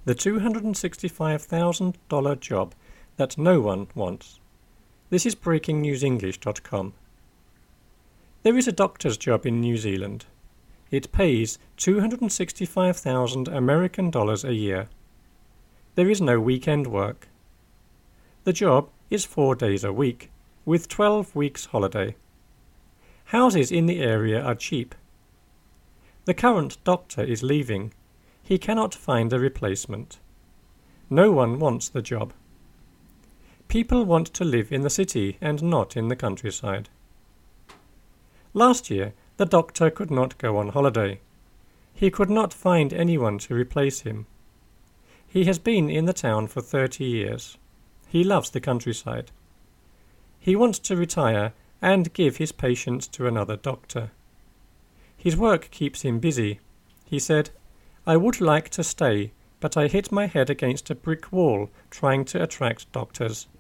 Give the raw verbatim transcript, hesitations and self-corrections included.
The two hundred sixty-five thousand dollars job that no one wants. This is breaking news english dot com. There is a doctor's job in New Zealand. It pays two hundred sixty-five thousand American dollars a year. There is no weekend work. The job is four days a week, with twelve weeks holiday. Houses in the area are cheap. The current doctor is leaving. He cannot find a replacement. No one wants the job. People want to live in the city and not in the countryside. Last year, the doctor could not go on holiday. He could not find anyone to replace him. He has been in the town for thirty years. He loves the countryside. He wants to retire and give his patients to another doctor. His work keeps him busy. He said, "I would like to stay, but I hit my head against a brick wall trying to attract doctors."